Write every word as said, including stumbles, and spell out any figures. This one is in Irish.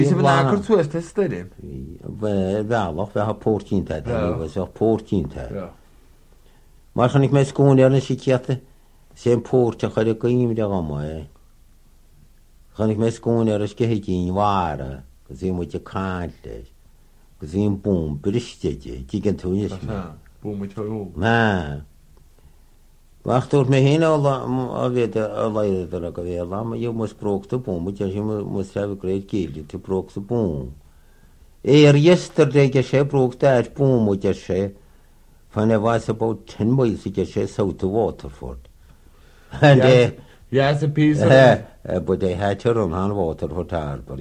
Is it an acre twist this day? Well, well, we have fourteen that. Ja. We was fourteen that. Ja. Maar kan ik met schoon er een schietje? Zijn poortje ga ik in de gamma. Kan ik met schoon er een schietje in ware? Gezien moet je kaarten. Gezien boom, berichtje. Kieken toen is. Boom met jou. Maar. Wacht door me heen al weet al er ook weer la, maar je moet broek te boom, moet je moet hebben great kill te broek te boom. Er yesterday je she broke that boom moet je she. When I was about ten miles je she south to Waterford. And yes, yes, a piece of uh, but they had to run on Waterford Harbour.